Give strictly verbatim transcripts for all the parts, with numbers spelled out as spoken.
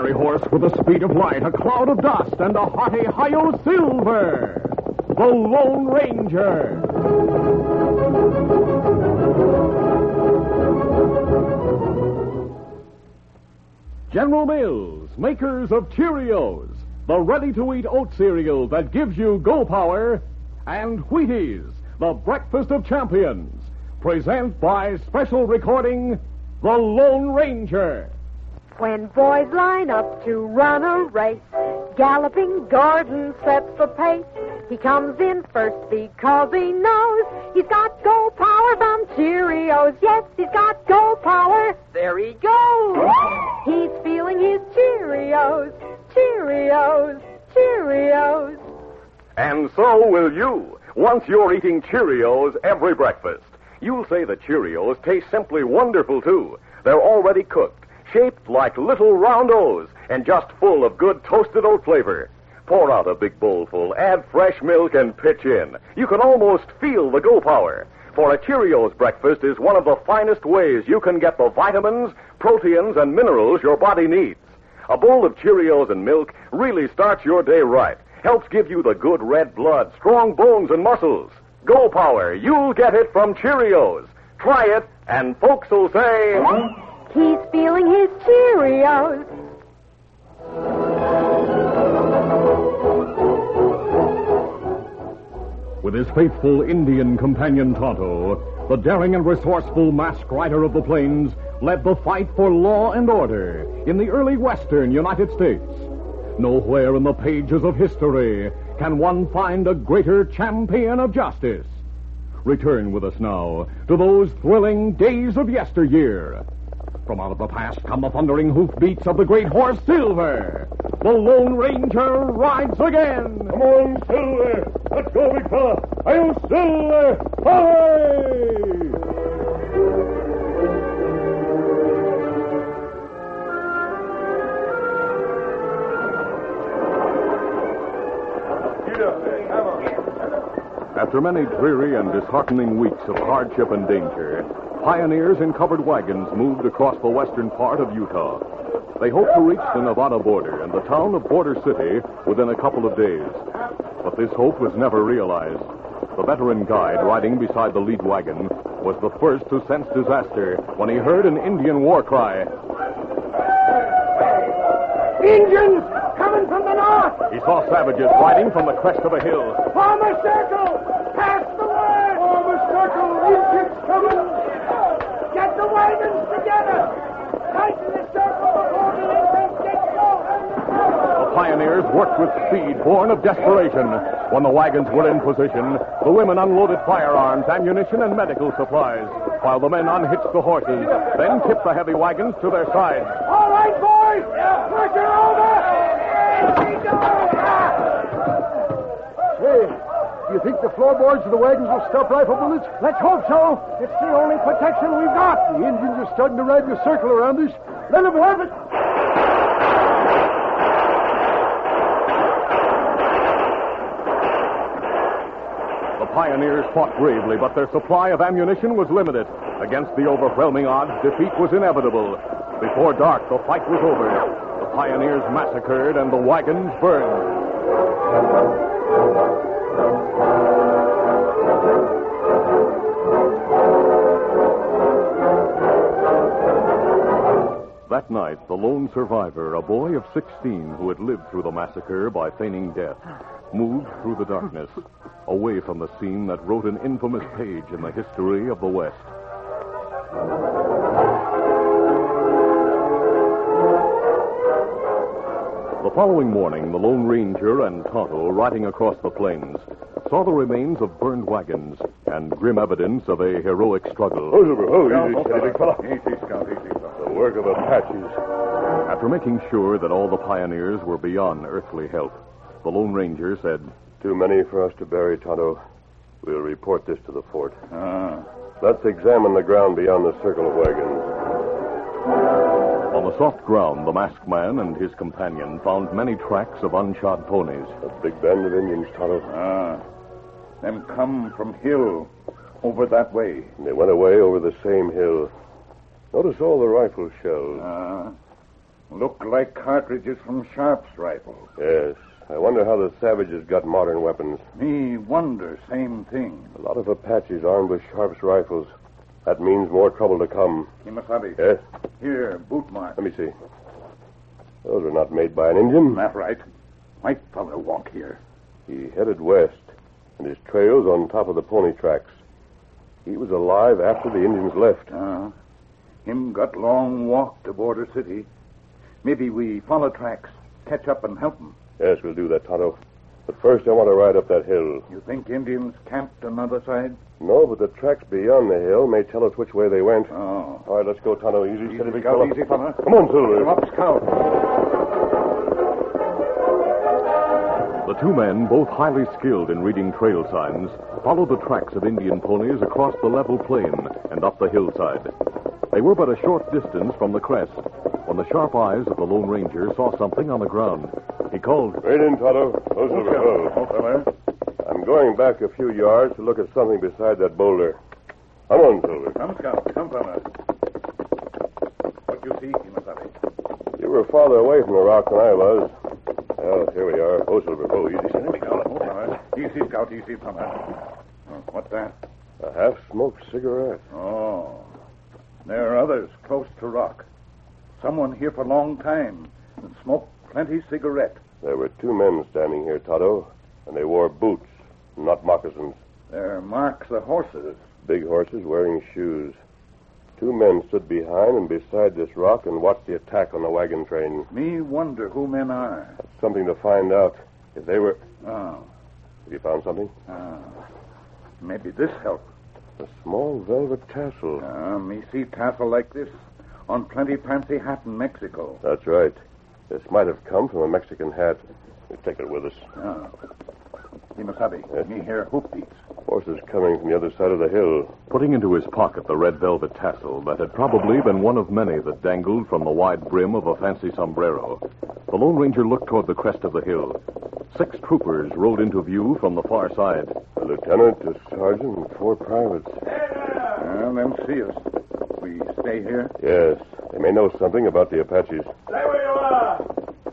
fiery horse with the speed of light, a cloud of dust, and a hearty Hi-Yo Silver, the Lone Ranger. General Mills, makers of Cheerios, the ready-to-eat oat cereal that gives you go power, and Wheaties, the breakfast of champions, present by special recording, The Lone Ranger. When boys line up to run a race, galloping Gordon sets the pace. He comes in first because he knows he's got go power from Cheerios. Yes, he's got go power. There he goes. He's feeling his Cheerios, Cheerios, Cheerios. And so will you. Once you're eating Cheerios every breakfast, you'll say the Cheerios taste simply wonderful, too. They're already cooked, shaped like little round O's, and just full of good toasted oat flavor. Pour out a big bowlful, add fresh milk, and pitch in. You can almost feel the go power. For a Cheerios breakfast is one of the finest ways you can get the vitamins, proteins, and minerals your body needs. A bowl of Cheerios and milk really starts your day right. Helps give you the good red blood, strong bones, and muscles. Go power, you'll get it from Cheerios. Try it, and folks will say... He's feeling his Cheerios. With his faithful Indian companion Tonto, the daring and resourceful masked rider of the plains led the fight for law and order in the early western United States. Nowhere in the pages of history can one find a greater champion of justice. Return with us now to those thrilling days of yesteryear. From out of the past come the thundering hoofbeats of the great horse Silver. The Lone Ranger rides again. Come on, Silver. Let's go, big fella. Hi-yo, Silver. Hooray! After many dreary and disheartening weeks of hardship and danger, pioneers in covered wagons moved across the western part of Utah. They hoped to reach the Nevada border and the town of Border City within a couple of days. But this hope was never realized. The veteran guide riding beside the lead wagon was the first to sense disaster when he heard an Indian war cry. Indians coming from the north! He saw savages riding from the crest of a hill. Form a circle! Pass the word! Form a circle! Indians coming! Get the wagons together! Tighten the circle before the Indians get going! The pioneers worked with speed born of desperation. When the wagons were in position, the women unloaded firearms, ammunition, and medical supplies, while the men unhitched the horses, then tipped the heavy wagons to their sides. All right, boys! Push her over! Hey, do you think the floorboards of the wagons will stop rifle bullets? Let's hope so. It's the only protection we've got. The Indians are starting to ride in a circle around us. Let them have it. The pioneers fought bravely, but their supply of ammunition was limited. Against the overwhelming odds, defeat was inevitable. Before dark, the fight was over. The pioneers massacred and the wagons burned. That night, the lone survivor, a boy of sixteen who had lived through the massacre by feigning death, moved through the darkness, away from the scene that wrote an infamous page in the history of the West. The following morning, the Lone Ranger and Tonto, riding across the plains, saw the remains of burned wagons and grim evidence of a heroic struggle. Oh, oh, easy, steady, big fella. Easy, Scout, easy. The work of Apaches. After making sure that all the pioneers were beyond earthly help, the Lone Ranger said, Too many for us to bury, Tonto. We'll report this to the fort. Ah. Let's examine the ground beyond the circle of wagons. On the soft ground, the masked man and his companion found many tracks of unshod ponies. A big band of Indians, Tonto. Ah. Them come from hill over that way. And they went away over the same hill. Notice all the rifle shells. Ah. Look like cartridges from Sharp's rifle. Yes. I wonder how the savages got modern weapons. Me wonder, same thing. A lot of Apaches armed with Sharp's rifles. That means more trouble to come. Kimasabi. Yes? Here, boot mark. Let me see. Those are not made by an Indian. That right. White fella walk here. He headed west, and his trail's on top of the pony tracks. He was alive after the Indians left. Uh, him got long walk to Border City. Maybe we follow tracks, catch up and help him. Yes, we'll do that, Tonto. But first I want to ride up that hill. You think Indians camped on the other side? No, but the tracks beyond the hill may tell us which way they went. Oh. All right, let's go, Tonto. Easy, Easy, steady, big Scout, fella. easy, fella. Come on, Silver. Come up, Scout. The two men, both highly skilled in reading trail signs, followed the tracks of Indian ponies across the level plain and up the hillside. They were but a short distance from the crest when the sharp eyes of the Lone Ranger saw something on the ground. He called, Right in, Tonto. Oh, Silver. Oh, Oh. fella. I'm going back a few yards to look at something beside that boulder. Come on, Silver. Come, Scout. Come, fella. What you see, Kimasabi? You were farther away from the rock than I was. Well, here we are. Oh, Silver. Oh, easy, steady. Oh, fella. Easy, Scout. Easy, fella. Oh, what's that? A half-smoked cigarette. Oh. There are others close to rock. Someone here for a long time and smoked plenty cigarette. There were two men standing here, Tonto, and they wore boots, not moccasins. There are marks of horses. Big horses wearing shoes. Two men stood behind and beside this rock and watched the attack on the wagon train. Me wonder who men are. That's something to find out. If they were... Oh. Have you found something? Ah. Maybe this help. A small velvet tassel. Ah, me see tassel like this on plenty fancy hat in Mexico. That's right. This might have come from a Mexican hat. We take it with us. Ah. Kimasabi, Yes? me hear hoofbeats. Horses coming from the other side of the hill. putting into his pocket the red velvet tassel that had probably been one of many that dangled from the wide brim of a fancy sombrero. The Lone Ranger looked toward the crest of the hill. Six troopers rode into view from the far side. A lieutenant, a sergeant, and four privates. Well, them see us. We stay here. Yes, they may know something about the Apaches. Stay where you are.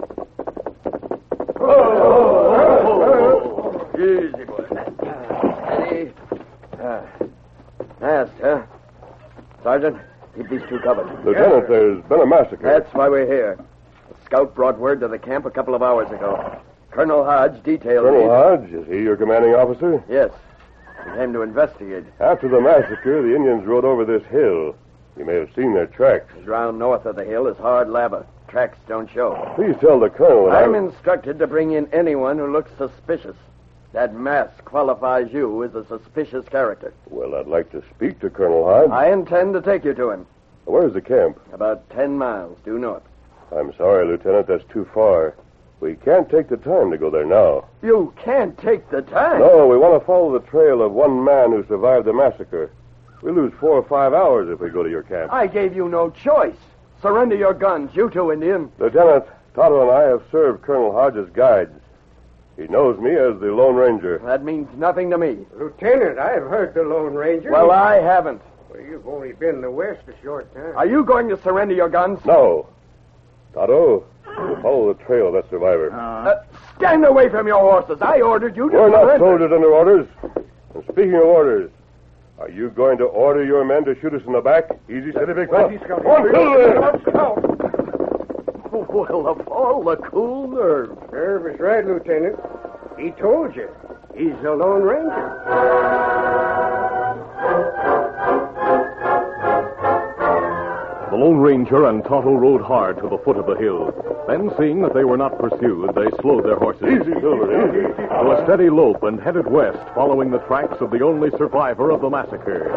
Easy, boy. Steady. Ah. Fast, huh? Sergeant, keep these two covered. Lieutenant, there's been a massacre. That's why we're here. A scout brought word to the camp a couple of hours ago. Colonel Hodge detailed Colonel me. Hodge, is he your commanding officer? Yes. He came to investigate. After the massacre, the Indians rode over this hill. You may have seen their tracks. Round north of the hill is hard lava. Tracks don't show. Please tell the colonel that I'm I'm... instructed to bring in anyone who looks suspicious. That mask qualifies you as a suspicious character. Well, I'd like to speak to Colonel Hodge. I intend to take you to him. Where's the camp? About ten miles due north. I'm sorry, Lieutenant, that's too far. We can't take the time to go there now. You can't take the time. No, we want to follow the trail of one man who survived the massacre. We lose four or five hours if we go to your camp. I gave you no choice. Surrender your guns, you two Indian. Lieutenant, Tonto and I have served Colonel Hodge as guides. He knows me as the Lone Ranger. That means nothing to me. Lieutenant, I've heard the Lone Ranger. Well, I haven't. Well, you've only been in the West a short time. Are you going to surrender your guns? No. Tonto, we'll follow the trail of that survivor. Uh, stand away from your horses. I ordered you to We're not surrender. soldiers under orders. And speaking of orders, are you going to order your men to shoot us in the back? Easy, steady, big fella. On, Silver! Well, of all the cool nerve. Nerve is right, Lieutenant. He told you. He's the Lone Ranger. The Lone Ranger and Tonto rode hard to the foot of the hill. Then, seeing that they were not pursued, they slowed their horses. Easy, Silver, easy. To a steady lope and headed west, following the tracks of the only survivor of the massacre.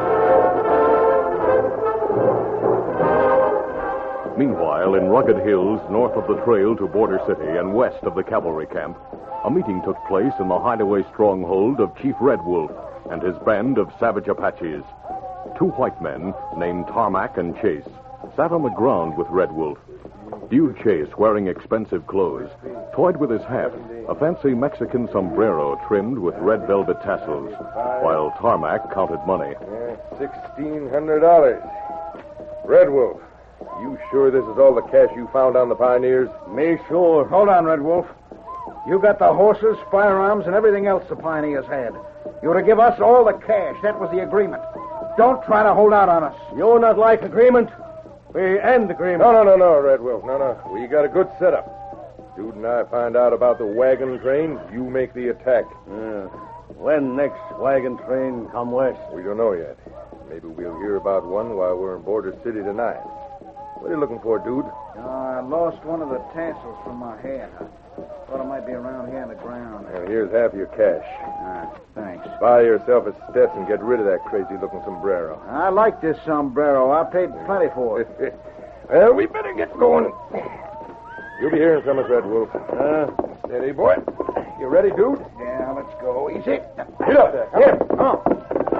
Meanwhile, in rugged hills north of the trail to Border City and west of the cavalry camp, a meeting took place in the hideaway stronghold of Chief Red Wolf and his band of savage Apaches. Two white men, named Tarmac and Chase, sat on the ground with Red Wolf. Hugh Chase, wearing expensive clothes, toyed with his hat, a fancy Mexican sombrero trimmed with red velvet tassels, while Tarmac counted money. Sixteen hundred dollars. Red Wolf, You sure this is all the cash you found on the Pioneers? Me sure. Hold on, Red Wolf. You got the horses, firearms, and everything else the Pioneers had. You were to give us all the cash. That was the agreement. Don't try to hold out on us. You not like agreement? We end agreement. No, no, no, no, Red Wolf. No, no. We got a good setup. Dude and I find out about the wagon train. You make the attack. Yeah. When next wagon train come west? We don't know yet. Maybe we'll hear about one while we're in Border City tonight. What are you looking for, dude? Uh, I lost one of the tassels from my hat. I thought it might be around here on the ground. Well, here's half your cash. Ah, thanks. Buy yourself a Stetson. Get rid of that crazy-looking sombrero. I like this sombrero. I paid plenty for it. Well, we better get going. You'll be hearing from us, Red Wolf. Uh, steady, boy. You ready, dude? Yeah, let's go. Easy. Get up there. Come Here. on. Come on.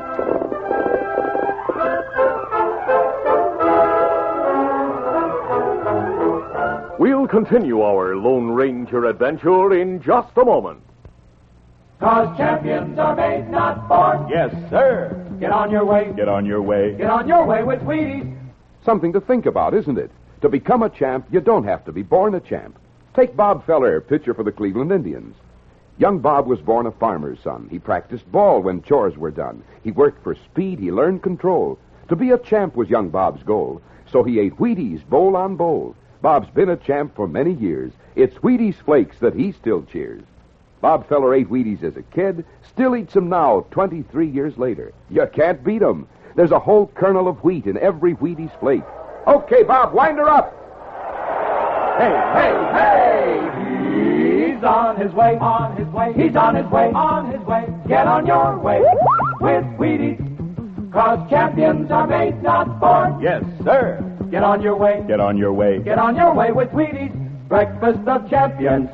We'll continue our Lone Ranger adventure in just a moment. 'Cause champions are made, not born. Yes, sir. Get on your way. Get on your way. Get on your way with Wheaties. Something to think about, isn't it? To become a champ, you don't have to be born a champ. Take Bob Feller, pitcher for the Cleveland Indians. Young Bob was born a farmer's son. He practiced ball when chores were done. He worked for speed. He learned control. To be a champ was young Bob's goal. So he ate Wheaties bowl on bowl. Bob's been a champ for many years. It's Wheaties Flakes that he still cheers. Bob Feller ate Wheaties as a kid, still eats them now, twenty-three years later. You can't beat 'em. There's a whole kernel of wheat in every Wheaties flake. Okay, Bob, wind her up. Hey, hey, hey! He's on his way, on his way. He's on his way, on his way. Get on your way with Wheaties. 'Cause champions are made, not born. Yes, sir. Get on your way. Get on your way. Get on your way with Wheaties. Breakfast of champions.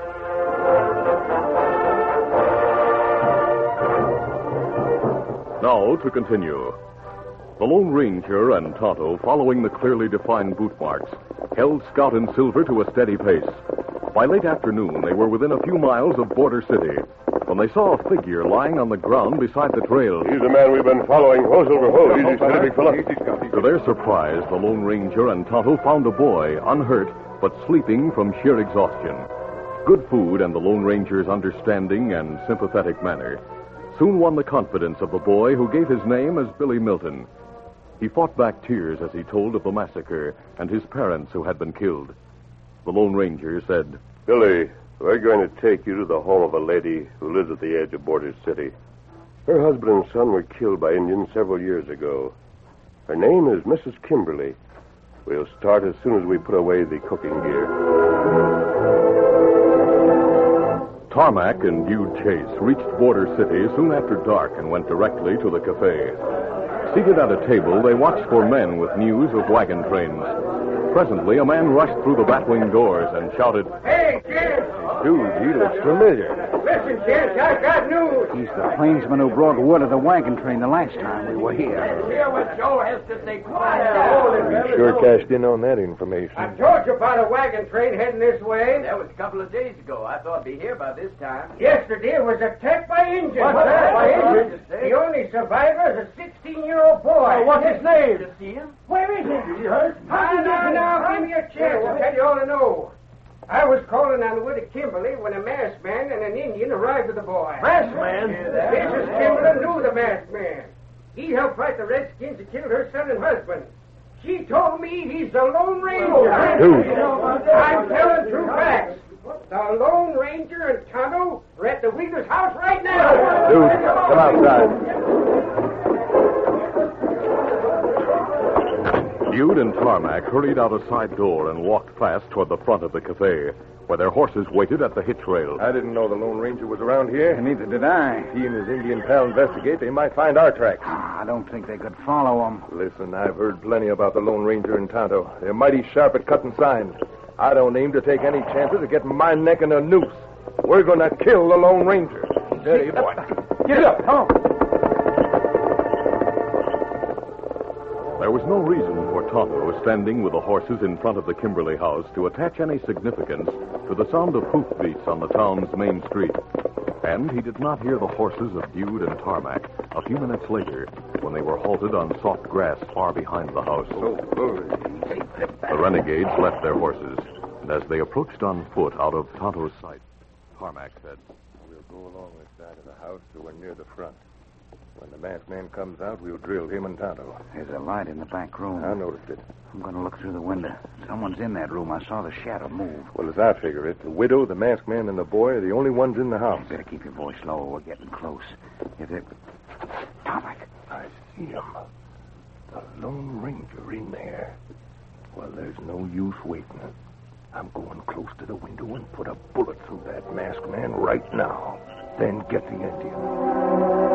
Now to continue. The Lone Ranger and Tonto, following the clearly defined boot marks, held Scout and Silver to a steady pace. By late afternoon, they were within a few miles of Border City when they saw a figure lying on the ground beside the trail. He's the man we've been following. Ho, Silver, ho. Easy, steady, big fella. To their surprise, the Lone Ranger and Tonto found a boy, unhurt, but sleeping from sheer exhaustion. Good food and the Lone Ranger's understanding and sympathetic manner soon won the confidence of the boy, who gave his name as Billy Milton. He fought back tears as he told of the massacre and his parents who had been killed. The Lone Ranger said, Billy, we're going to take you to the home of a lady who lives at the edge of Border City. Her husband and son were killed by Indians several years ago. Her name is Missus Kimberly. We'll start as soon as we put away the cooking gear. Tarmac and Dude Chase reached Border City soon after dark and went directly to the cafe. Seated at a table, they watched for men with news of wagon trains. Presently, a man rushed through the batwing doors and shouted, Hey, Jim! Dude, he looks familiar. Listen, Jim, I got news. He's the plainsman who brought word of the wagon train the last time we were here. Hear what Joe has to say. Quiet You sure cashed in on that information. I told you about a wagon train heading this way. That was a couple of days ago. I thought I'd be here by this time. Yesterday it was attacked by Indians. What's that? By What Indians. The only survivor is a sixteen-year-old boy. Oh, what's his name? To see him? Where is he? Is he hurt? How did you now? Give me a chance. I'll tell you all I know. I was calling on the wood of Kimberly when a masked man and an Indian arrived with the boy. Masked man? Missus Kimberly knew the masked man. He helped fight the Redskins that killed her son and husband. She told me he's the Lone Ranger. Dude. I'm telling true facts. The Lone Ranger and Tonto are at the Wheeler's house right now. Dude, come outside. Dude and Tarmac hurried out a side door and walked fast toward the front of the cafe, where their horses waited at the hitch rail. I didn't know the Lone Ranger was around here. Neither did I. If he and his Indian pal investigate, they might find our tracks. Ah, I don't think they could follow him. Listen, I've heard plenty about the Lone Ranger and Tonto. They're mighty sharp at cutting signs. I don't aim to take any chances of getting my neck in a noose. We're going to kill the Lone Ranger. Steady, boy. Get up. Come on. There was no reason for Tonto, standing with the horses in front of the Kimberly house, to attach any significance to the sound of hoofbeats on the town's main street. And he did not hear the horses of Dude and Tarmac a few minutes later when they were halted on soft grass far behind the house. Oh, oh, The renegades left their horses, and as they approached on foot out of Tonto's sight, Tarmac said, We'll go along this side of the house so we're near the front. When the masked man comes out, we'll drill him and Tonto. There's a light in the back room. I noticed it. I'm going to look through the window. Someone's in that room. I saw the shadow move. Well, as I figure it, the widow, the masked man, and the boy are the only ones in the house. You better keep your voice low. We're getting close. If they... Tarmac. I see him. The Lone Ranger in there. Well, there's no use waiting. I'm going close to the window and put a bullet through that masked man right now. Then get the Indian.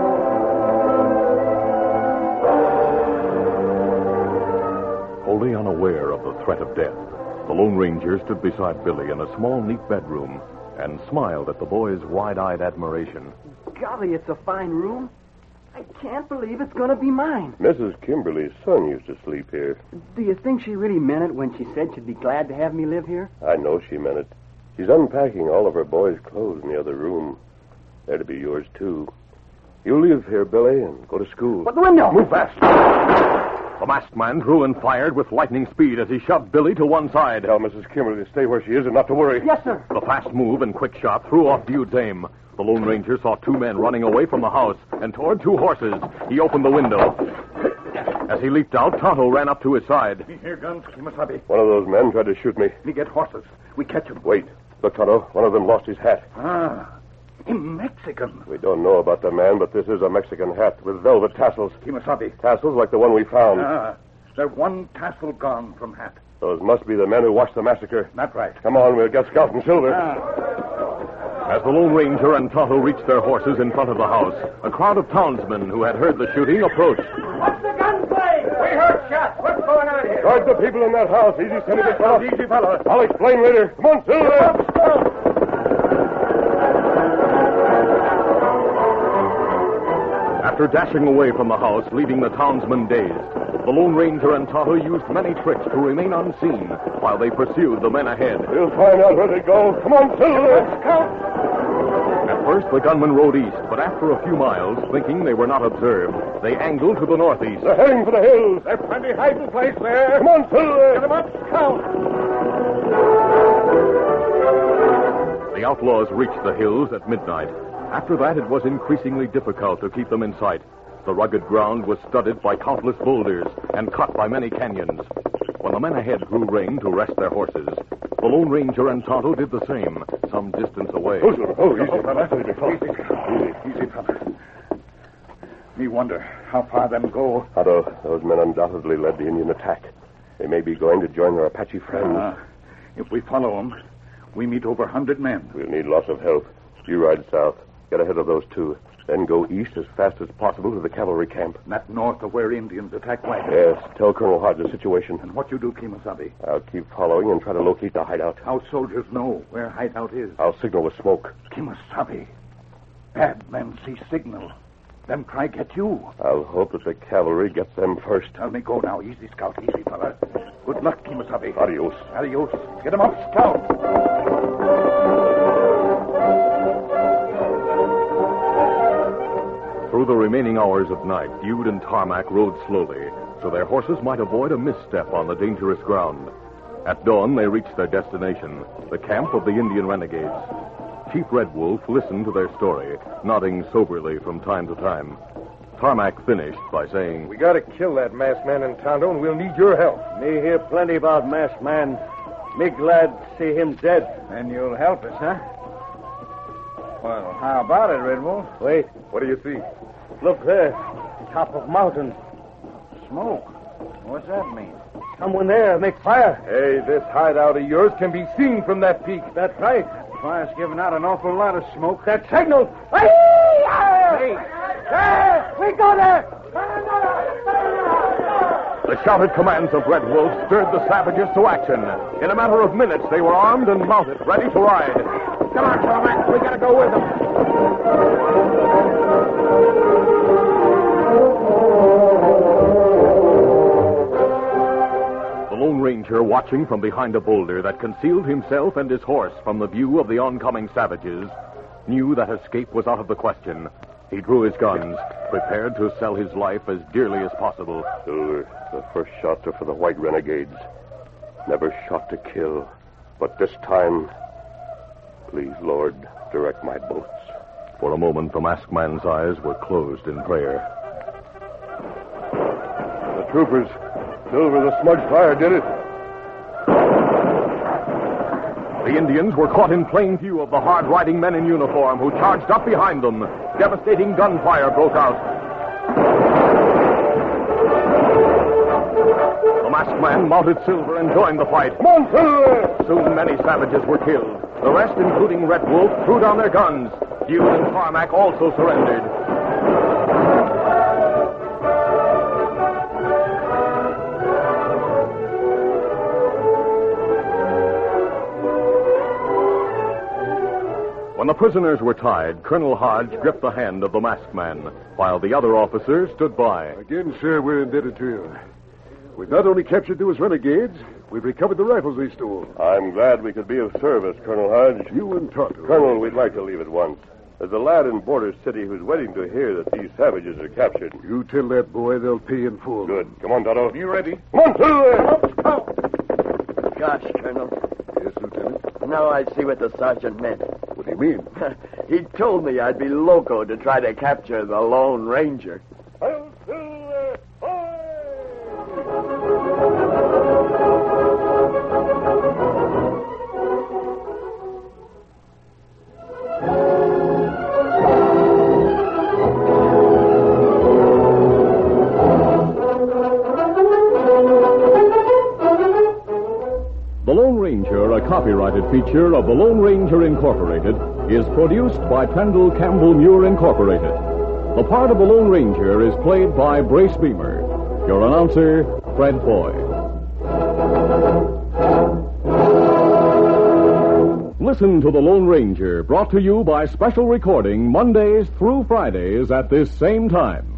Wholly unaware of the threat of death, the Lone Ranger stood beside Billy in a small, neat bedroom and smiled at the boy's wide-eyed admiration. Golly, it's a fine room. I can't believe it's going to be mine. Missus Kimberly's son used to sleep here. Do you think she really meant it when she said she'd be glad to have me live here? I know she meant it. She's unpacking all of her boys' clothes in the other room. They're to be yours, too. You live here, Billy, and go to school. What the window? Move fast. The masked man drew and fired with lightning speed as he shoved Billy to one side. Tell Missus Kimberly to stay where she is and not to worry. Yes, sir. The fast move and quick shot threw off Bude's aim. The Lone Ranger saw two men running away from the house and toward two horses. He opened the window. As he leaped out, Tonto ran up to his side. Me hear guns, Kimasabi. One of those men tried to shoot me. Me get horses. We catch him. Wait. Look, Tonto. One of them lost his hat. Ah. Him Mexican. We don't know about the man, but this is a Mexican hat with velvet tassels. Kimasabi. Tassels like the one we found. Ah. There's one tassel gone from hat. Those must be the men who watched the massacre. Not right. Come on, we'll get Scout and Silver. Ah. As the Lone Ranger and Tonto reached their horses in front of the house, a crowd of townsmen who had heard the shooting approached. What's the gunplay? We heard shots. What's going on here? Guard the people in that house. Easy, steady, big fellow. Easy, fellow. I'll explain later. Come on, Silver. After dashing away from the house, leaving the townsmen dazed, the Lone Ranger and Tonto used many tricks to remain unseen while they pursued the men ahead. We'll find out where they go. Come on, Silver. Scout. At first, the gunmen rode east, but after a few miles, thinking they were not observed, they angled to the northeast. They're heading for the hills. There's plenty hiding place there. Come on, Silver. Get them up, Scout. The outlaws reached the hills at midnight. After that, it was increasingly difficult to keep them in sight. The rugged ground was studded by countless boulders and cut by many canyons. When the men ahead grew rein to rest their horses, the Lone Ranger and Tonto did the same, some distance away. Oh, Silver. Oh, easy, fella. Easy, big fellow. Easy, easy, fella. Me wonder how far them go. Tonto, those men undoubtedly led the Indian attack. They may be going to join their Apache friends. Uh, if we follow them, we meet over a hundred men. We'll need lots of help. You ride south. Get ahead of those two. Then go east as fast as possible to the cavalry camp. Not north of where Indians attack wagons. Yes. Tell Colonel Hodge the situation. And what you do, Kimasabi? I'll keep following and try to locate the hideout. How soldiers know where hideout is. I'll signal with smoke. Kimasabi. Bad men see signal. Them try get you. I'll hope that the cavalry gets them first. Tell me go now. Easy, Scout. Easy, fella. Good luck, Kimasabi. Adios. Adios. Get them up, Scout. Through the remaining hours of night, Bude and Tarmac rode slowly, so their horses might avoid a misstep on the dangerous ground. At dawn, they reached their destination, the camp of the Indian renegades. Chief Red Wolf listened to their story, nodding soberly from time to time. Tarmac finished by saying, We gotta kill that masked man in Tonto, and we'll need your help. Me hear plenty about masked man. Me glad to see him dead. And you'll help us, huh? Well, how about it, Red Wolf? Wait, What do you see? look there. Top of mountain. Smoke. What's that mean? Someone there. Make fire. Hey, this hideout of yours can be seen from that peak. That's right. Fire's giving out an awful lot of smoke. That signal. Hey! There! We got her! The shouted commands of Red Wolf stirred the savages to action. In a matter of minutes, they were armed and mounted, ready to ride. Come on, Tarmac. We gotta go with them. The Lone Ranger, watching from behind a boulder that concealed himself and his horse from the view of the oncoming savages, knew that escape was out of the question. He drew his guns, prepared to sell his life as dearly as possible. Silver, the first shots are for the white renegades. Never shot to kill. But this time, please, Lord, direct my boats. For a moment, the masked man's eyes were closed in prayer. The troopers. Silver, the smudge fire did it. The Indians were caught in plain view of the hard-riding men in uniform who charged up behind them. Devastating gunfire broke out. The masked man mounted Silver and joined the fight. Soon many savages were killed. The rest, including Red Wolf, threw down their guns. Hugh and Carmack also surrendered. When the prisoners were tied, Colonel Hodge gripped the hand of the masked man, while the other officers stood by. Again, sir, we're indebted to you. We've not only captured those renegades, we've recovered the rifles they stole. I'm glad we could be of service, Colonel Hodge. You and Tonto. Colonel, we'd like to leave at once. There's a lad in Border City who's waiting to hear that these savages are captured. You tell that boy they'll pay in full. Good. Come on, Tonto. You ready? Come on, Silver! Gosh, Colonel. Yes, Lieutenant? Now I see what the sergeant meant. What do you mean? He told me I'd be loco to try to capture the Lone Ranger. I'll Silver! The Lone Ranger, a copyrighted feature of the Lone Ranger Incorporated, is produced by Pendle Campbell Muir Incorporated. The part of the Lone Ranger is played by Brace Beamer. Your announcer, Fred Foy. Listen to the Lone Ranger, brought to you by special recording Mondays through Fridays at this same time.